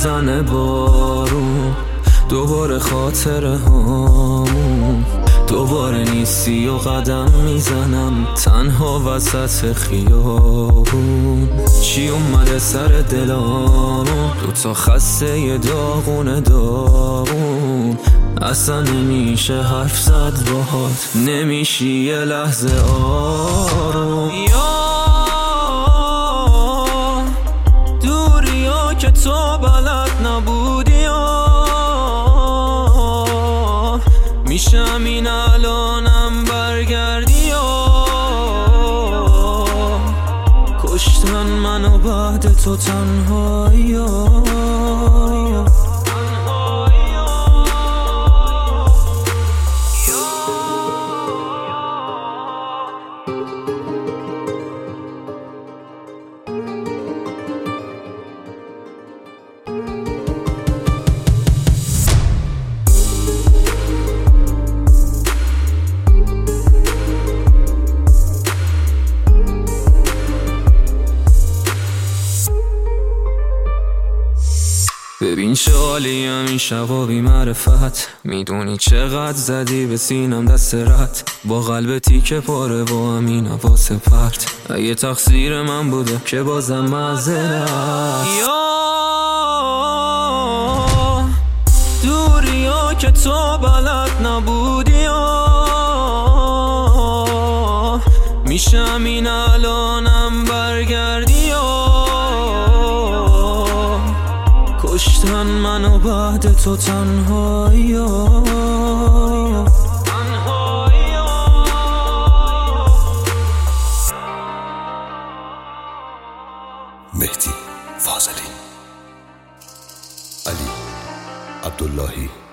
میزنه بارون، دوباره خاطره هامون، دوباره نیستی و قدم میزنم تنها وسط خیابون. چی اومده سر دلامون، دوتا خسته ی داغون داغون، اصلا نمیشه حرف زد باهات، نمیشی یه لحظه آروم. دوری ها که تو بلد نبودی میشم این الانم برگردی کشتن منو بعد تو تنهایی ببین چه حالیم این شبا بی معرفت، میدونی چقدر زدی به سینم دست رد، با قلب تیکه پاره با همین حواس پرت، اگه تقصیر من بوده که بازم معذرت. دوری ها که تو بلد نبودی میشم این الانم برگردی کشتن منو بعد تو تنهایی مهدی فاضلی، علی عبداللهی.